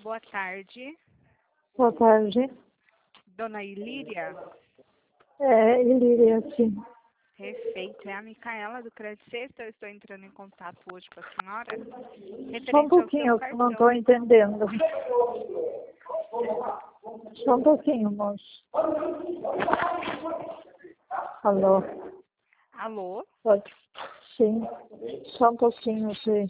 boa tarde. Boa tarde. Dona Ilíria? Ilíria, sim. Perfeito. É a Micaela do Crédito Sexta. Eu estou entrando em contato hoje com a senhora. Só um Referente ao pouquinho, seu eu não cartão. estou entendendo. Só um pouquinho, moço. Alô? Alô? Pode? Sim. Só um pouquinho, sim.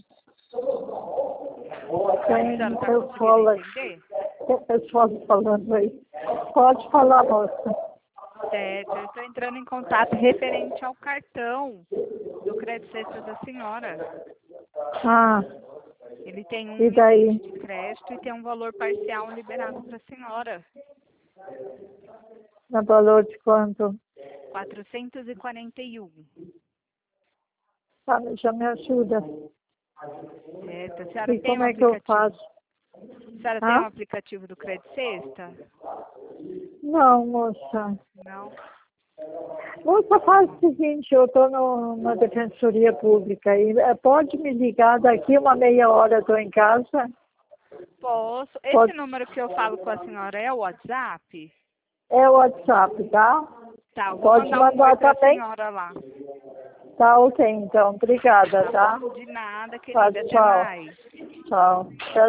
A senhora está Eu conseguindo falo, entender? o pessoal falando aí. Pode falar, moça. Certo. Eu estou entrando em contato referente ao cartão do Crédito Sexta da senhora. Ah, Ele tem um e daí? limite de crédito e tem um valor parcial liberado para a senhora. No valor de quanto? 441. Ah, já me ajuda. Certo. A senhora E tem como um é que eu aplicativo? faço? A senhora tem um Ah? aplicativo do Crédito Sexta? Não, moça. Não? Moça, faz o seguinte, eu estou numa defensoria pública e pode me ligar daqui uma meia hora, estou em casa? Posso. Esse Pode. número que eu falo com a senhora é o WhatsApp? É o WhatsApp, tá? Tá, eu vou Pode mandar um oi mandar para a também? senhora lá. Tá, ok, então. Obrigada, Tá tá? bom? De nada, Tá, querida. Até tchau. mais. Tchau.